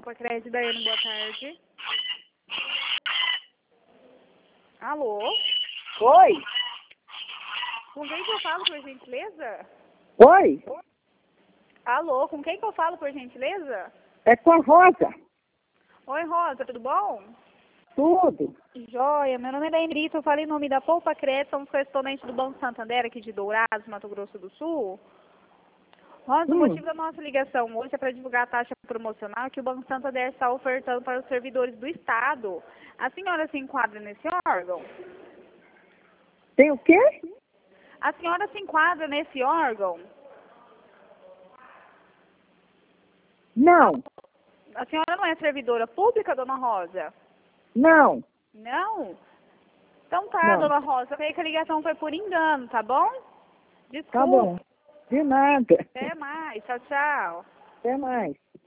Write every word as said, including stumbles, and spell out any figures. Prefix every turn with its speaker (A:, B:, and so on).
A: Poupa Crédito, Daiane, boa tarde. Alô?
B: Oi?
A: Com quem que eu falo, por gentileza?
B: Oi?
A: Alô, com quem que eu falo, por gentileza?
B: É com a Rosa.
A: Oi, Rosa, tudo bom?
B: Tudo.
A: Joia, meu nome é Daiane Brito, eu falo em nome da Poupa Crédito, somos correspondentes do Banco Santander aqui de Dourados, Mato Grosso do Sul. Rosa, o
B: Hum.
A: motivo da nossa ligação hoje é para divulgar a taxa promocional que o Banco Santander está ofertando para os servidores do Estado. A senhora se enquadra nesse órgão?
B: Tem o quê?
A: A senhora se enquadra nesse órgão?
B: Não.
A: A senhora não é servidora pública, dona Rosa?
B: Não.
A: Não? Então tá,
B: Não.
A: dona Rosa, eu creio que a ligação foi por engano, tá bom? Desculpa.
B: Tá bom. De nada.
A: Até mais. Tchau, tchau.
B: Até mais.